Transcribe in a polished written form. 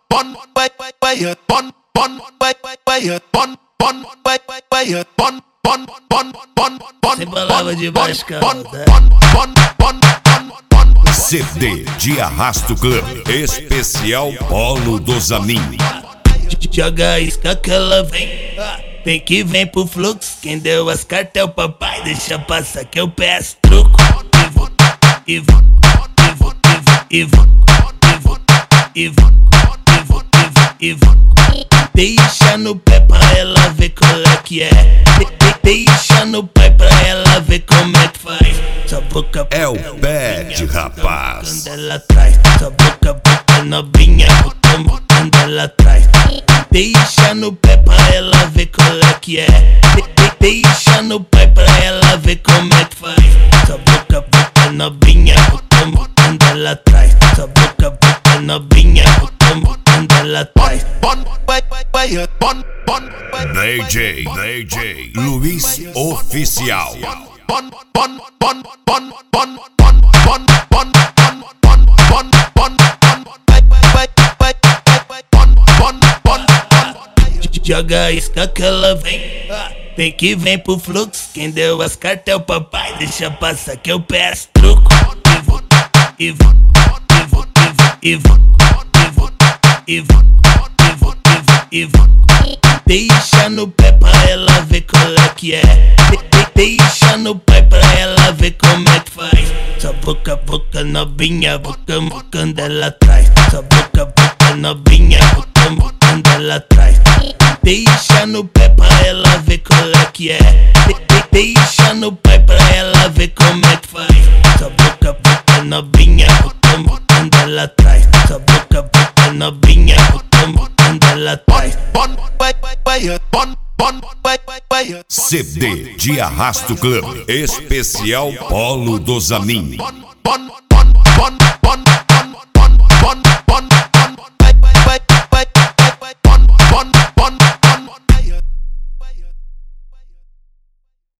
Sem palavra de baixo, cara. CD de Arrasto Club, especial Polo do Zamin. Joga a isca que ela vem que vem pro fluxo. Quem deu as cartas é o papai. Deixa passar que eu peço truco. Deixa no pé pra ela ver qual é que é. Deixa no pé pra ela ver como é que faz. Sua boca É o pet, rapaz. quando ela traz. Sua boca novinha, quando ela traz. Deixa no pé pra ela ver qual é que é. Deixa no pé pra ela ver como é que faz. Sua boca novinha, quando ela traz. Sua boca novinha, quando ela traz. DJ Luiz Oficial. Joga a isca que ela vem que vem pro fluxo. Quem deu as cartas é o papai. Deixa passar que eu peço truco. Deixa no pé pra ela ver qual é que é. Deixa no pé pra ela ver como é que faz. Sua boca novinha, boca quando ela traz. Sua boca novinha, boca quando ela traz. Deixa no pé pra ela ver qual é que é. Deixa no pé pra ela ver como é que faz. Sua boca novinha, boca quando ela traz. Sua boca novinha, boca quando ela traz. CD de Arrasto Club, especial Polo do Zamin.